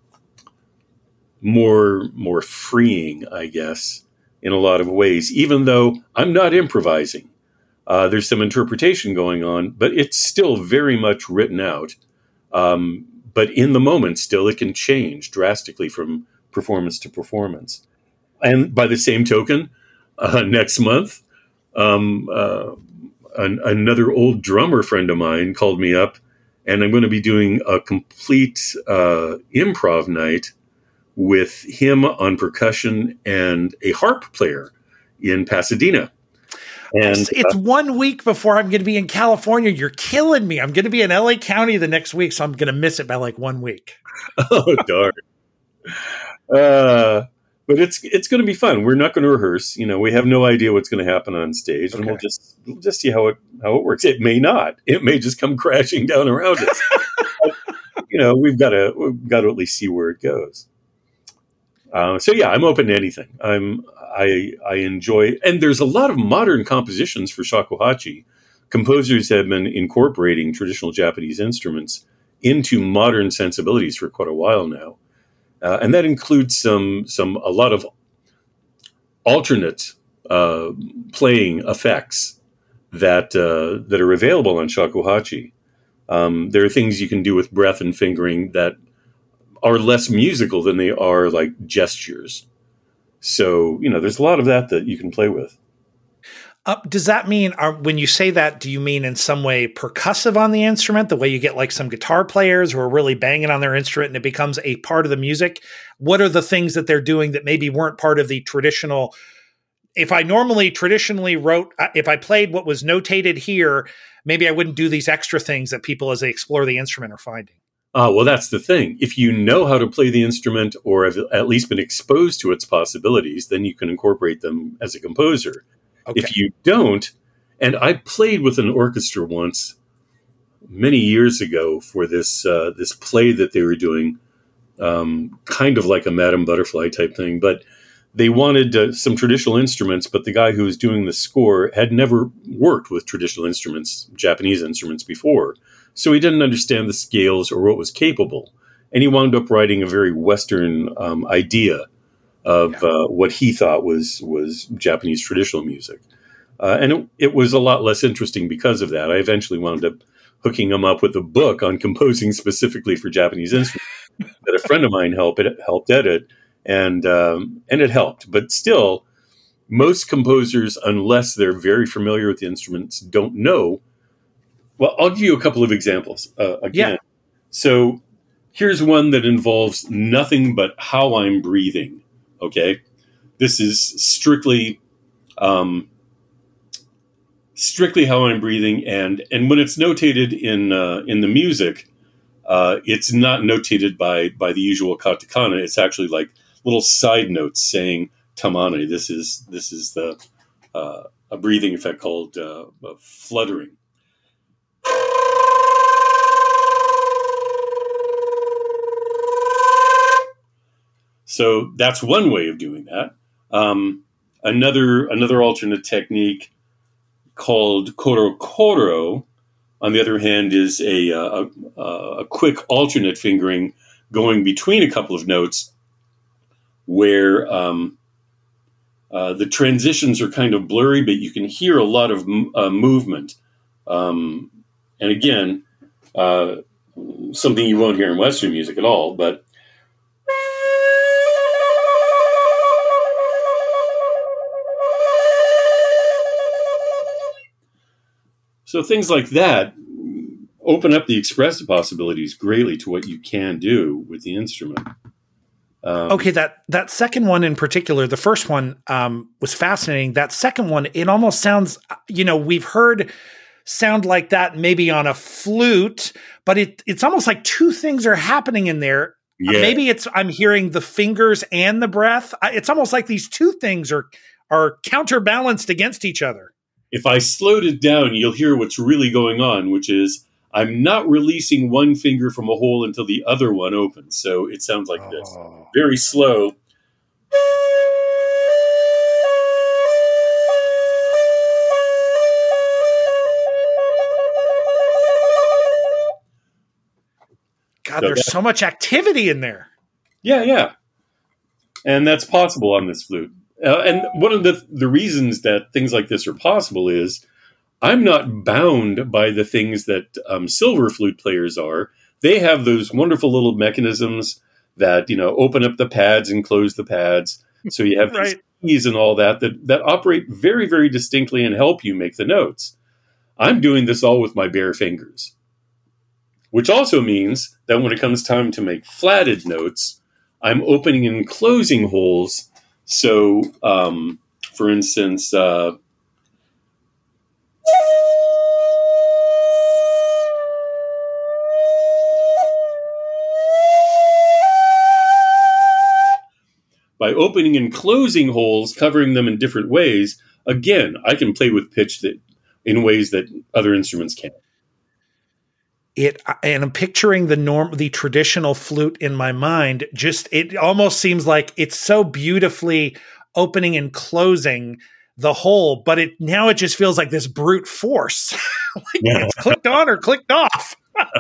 more freeing, I guess, in a lot of ways. Even though I'm not improvising, there's some interpretation going on, but it's still very much written out. But in the moment, still, it can change drastically from performance to performance. And by the same token, next month, um, uh, another old drummer friend of mine called me up, and I'm going to be doing a complete improv night with him on percussion and a harp player in Pasadena. And It's 1 week before I'm going to be in California. You're killing me. I'm going to be in LA County the next week, so I'm going to miss it by like 1 week. oh darn. Uh, but it's going to be fun. We're not going to rehearse. We have no idea what's going to happen on stage, and Okay. we'll just see how it works. It may not. It may just come crashing down around us. But, we've got to at least see where it goes. So yeah, I'm open to anything. I enjoy, and there's a lot of modern compositions for shakuhachi. Composers have been incorporating traditional Japanese instruments into modern sensibilities for quite a while now. And that includes a lot of alternate playing effects that are available on shakuhachi. There are things you can do with breath and fingering that are less musical than they are like gestures. So there's a lot of that you can play with. Does that mean, when you say that, do you mean in some way percussive on the instrument, the way you get like some guitar players who are really banging on their instrument and it becomes a part of the music? What are the things that they're doing that maybe weren't part of the traditional? If I traditionally wrote, if I played what was notated here, maybe I wouldn't do these extra things that people, as they explore the instrument, are finding. Well, that's the thing. If you know how to play the instrument or have at least been exposed to its possibilities, then you can incorporate them as a composer. Okay. If you don't, and I played with an orchestra once many years ago for this play that they were doing, kind of like a Madame Butterfly type thing, but they wanted some traditional instruments, but the guy who was doing the score had never worked with traditional instruments, Japanese instruments, before. So he didn't understand the scales or what was capable. And he wound up writing a very Western idea of what he thought was Japanese traditional music. And it was a lot less interesting because of that. I eventually wound up hooking him up with a book on composing specifically for Japanese instruments that a friend of mine helped edit, and it helped. But still, most composers, unless they're very familiar with the instruments, don't know. Well, I'll give you a couple of examples again. Yeah. So here's one that involves nothing but how I'm breathing. Okay, this is strictly how I'm breathing, and when it's notated in the music, it's not notated by the usual katakana. It's actually like little side notes saying tamane. This is the a breathing effect called fluttering. So that's one way of doing that. Another alternate technique called koro koro, on the other hand, is a quick alternate fingering going between a couple of notes where the transitions are kind of blurry, but you can hear a lot of movement. And again, something you won't hear in Western music at all, but so things like that open up the expressive possibilities greatly to what you can do with the instrument. Okay, that second one in particular, the first one was fascinating. That second one, it almost sounds, we've heard sound like that maybe on a flute, but it's almost like two things are happening in there. Yeah. Maybe I'm hearing the fingers and the breath. It's almost like these two things are counterbalanced against each other. If I slowed it down, you'll hear what's really going on, which is I'm not releasing one finger from a hole until the other one opens. So it sounds like this. Very slow. God, there's so much activity in there. Yeah. And that's possible on this flute. And one of the reasons that things like this are possible is I'm not bound by the things that silver flute players are. They have those wonderful little mechanisms that, open up the pads and close the pads. So you have these keys and all that operate very, very distinctly and help you make the notes. I'm doing this all with my bare fingers, which also means that when it comes time to make flatted notes, I'm opening and closing holes. So, for instance, by opening and closing holes, covering them in different ways, again, I can play with pitch in ways that other instruments can't. And I'm picturing the traditional flute in my mind. It almost seems like it's so beautifully opening and closing the hole, but now it just feels like this brute force. It's clicked on or clicked off.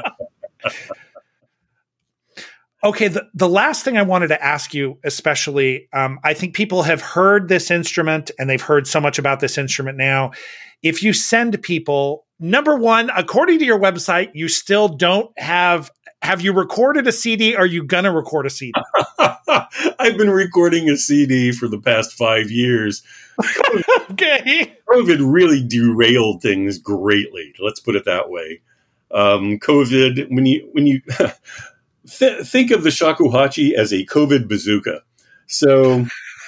Okay, the last thing I wanted to ask you, especially, I think people have heard this instrument and they've heard so much about this instrument now. If you send people, number one, according to your website, you still don't have you recorded a CD? Are you going to record a CD? I've been recording a CD for the past 5 years. Okay. COVID really derailed things greatly. Let's put it that way. COVID, when you think of the shakuhachi as a COVID bazooka. So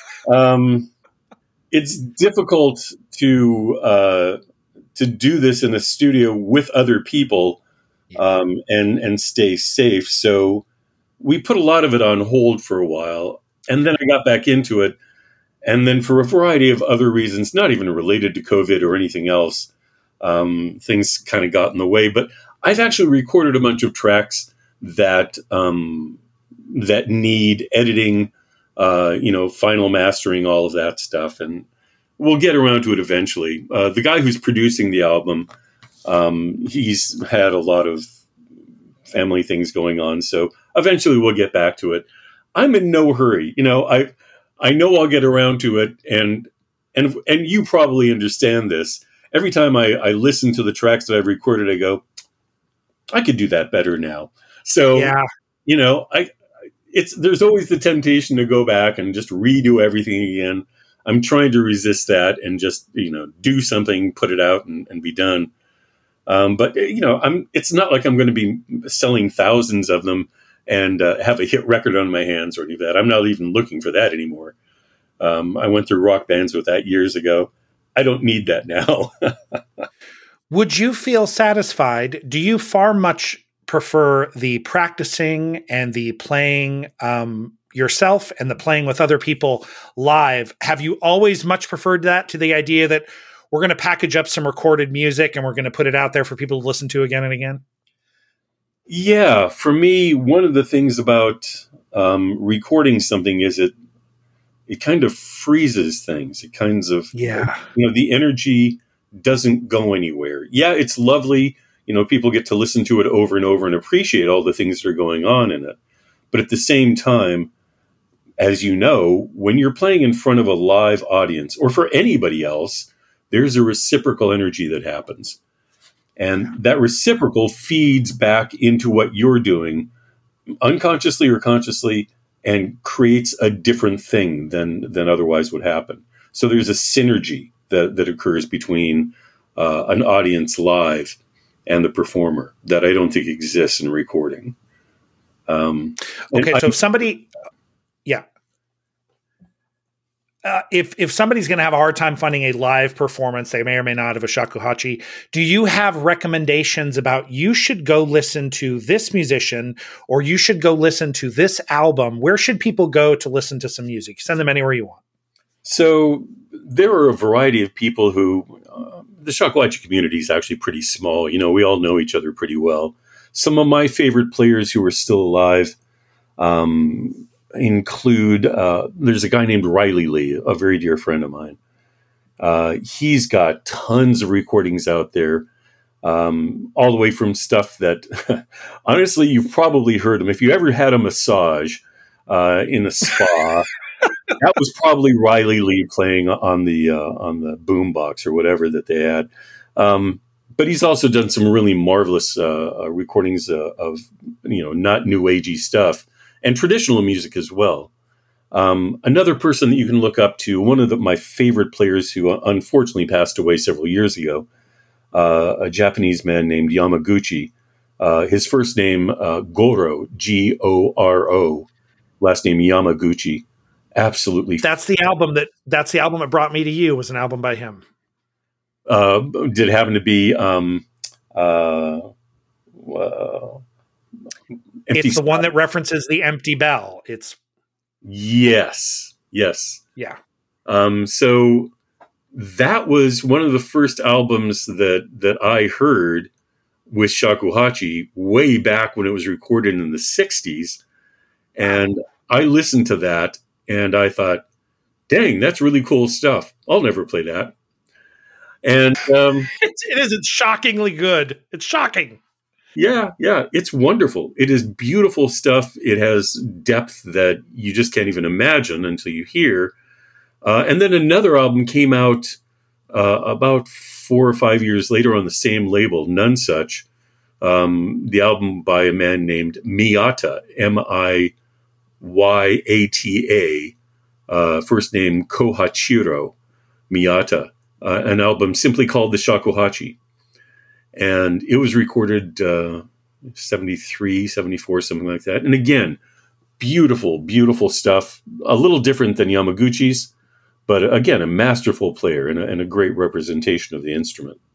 it's difficult to do this in a studio with other people and stay safe. So we put a lot of it on hold for a while, and then I got back into it. And then for a variety of other reasons, not even related to COVID or anything else, things kind of got in the way. But I've actually recorded a bunch of tracks that need editing, final mastering, all of that stuff. And we'll get around to it eventually. The guy who's producing the album, he's had a lot of family things going on. So eventually we'll get back to it. I'm in no hurry. I know I'll get around to it. And you probably understand this. Every time I listen to the tracks that I've recorded, I go, I could do that better now. So, there's always the temptation to go back and just redo everything again. I'm trying to resist that and just, do something, put it out and be done. But it's not like I'm going to be selling thousands of them and have a hit record on my hands or any of that. I'm not even looking for that anymore. I went through rock bands with that years ago. I don't need that now. Would you feel satisfied? Do you far much prefer the practicing and the playing yourself and the playing with other people live? Have you always much preferred that to the idea that we're going to package up some recorded music and we're going to put it out there for people to listen to again and again? Yeah, for me, one of the things about recording something is it kind of freezes things. It kinds of, the energy doesn't go anywhere. Yeah, it's lovely. People get to listen to it over and over and appreciate all the things that are going on in it. But at the same time, as you know, when you're playing in front of a live audience or for anybody else, there's a reciprocal energy that happens. And that reciprocal feeds back into what you're doing unconsciously or consciously and creates a different thing than otherwise would happen. So there's a synergy that occurs between an audience live and the performer that I don't think exists in recording. So if somebody... Yeah. If somebody's going to have a hard time finding a live performance, they may or may not of a shakuhachi. Do you have recommendations about you should go listen to this musician or you should go listen to this album? Where should people go to listen to some music? Send them anywhere you want. So there are a variety of people who the shakuhachi community is actually pretty small. We all know each other pretty well. Some of my favorite players who are still alive include there's a guy named Riley Lee, a very dear friend of mine. He's got tons of recordings out there, all the way from stuff that honestly you've probably heard him. If you ever had a massage in a spa, that was probably Riley Lee playing on the boombox or whatever that they had. But he's also done some really marvelous recordings of not new agey stuff and traditional music as well. Another person that you can look up to, one of my favorite players who unfortunately passed away several years ago, a Japanese man named Yamaguchi. His first name, Goro, Goro, last name Yamaguchi. Absolutely. That's the album that brought me to you, was an album by him. Did it happen to be it's the one that references the empty bell. It's yes. Yeah. So that was one of the first albums that I heard with shakuhachi way back when it was recorded in the 60s. And I listened to that and I thought, dang, that's really cool stuff. I'll never play that. And it is. It's shockingly good. It's shocking. Yeah. It's wonderful. It is beautiful stuff. It has depth that you just can't even imagine until you hear. And then another album came out about 4 or 5 years later on the same label, None Such. The album by a man named Miyata, Miyata, first name Kohachiro Miyata, an album simply called The Shakuhachi. And it was recorded 73, 74, something like that. And again, beautiful, beautiful stuff. A little different than Yamaguchi's, but again, a masterful player and a great representation of the instrument.